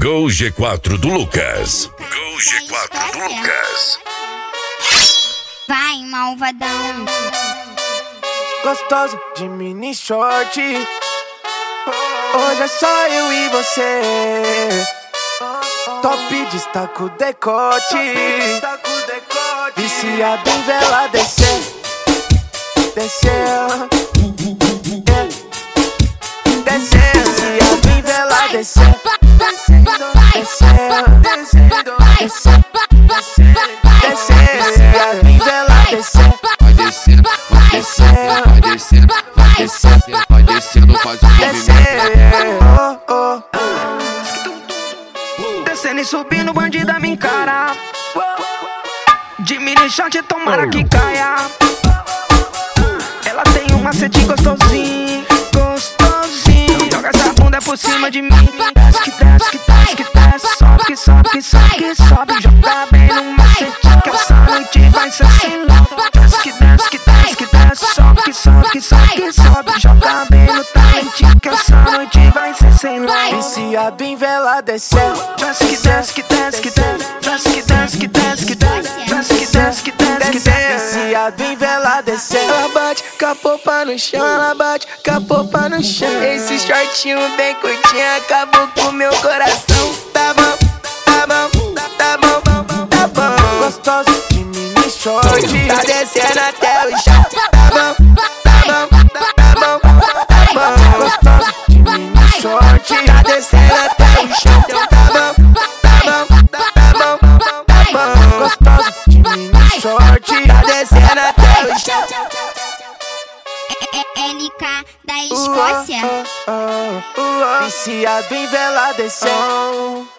Go G4 do Lucas. Go G4 do Lucas. Vai, malvadão. Gostoso de mini short. Hoje é só eu e você. Top destaca o decote. Viciado em vela descer. Descer. Descer. Viciado em vela descer. Descer. Descer. Viciado em vela descer. Vai descendo, vai descendo, vai descendo, vai descendo, vai descendo, faz um movimento. Descendo e subindo, bandida me encara. De mini short, tomara que caia. Ela tem um macete gostosinho, gostosinho. Joga essa bunda por cima de mim. Desce que desce, que desce, que desce. Sobe que sobe, que sobe, que sobe. Joga bem no macete que essa noite vai ser sem lado. Desce que desce, que desce, que desce. Sobe que sobe, que sobe, que sobe. Joga bem no talentinho que essa noite vai ser sem lado. Viciado em vela descer. Desce que desce, que desce, que desce. Desce que desce, que desce, que desce. Desce que desce, que desce, que desce. Viciado em vela descer. Ela bate com a popa no chão, ela bate com a popa no chão. Esse shortinho bem curtinho acabou com meu coração. Tá bom, tá bom, tá bom, tá bom. Gostoso de mini short, tá descendo até o chão. Tá bom, tá bom, tá bom, tá bom. Gostoso de mini short, tá descendo até o chão. Tá bom, tá bom, tá bom, tá bom. Gostoso de mini short, tá descendo até o chão. LK da Escócia. Viciado em vela descer.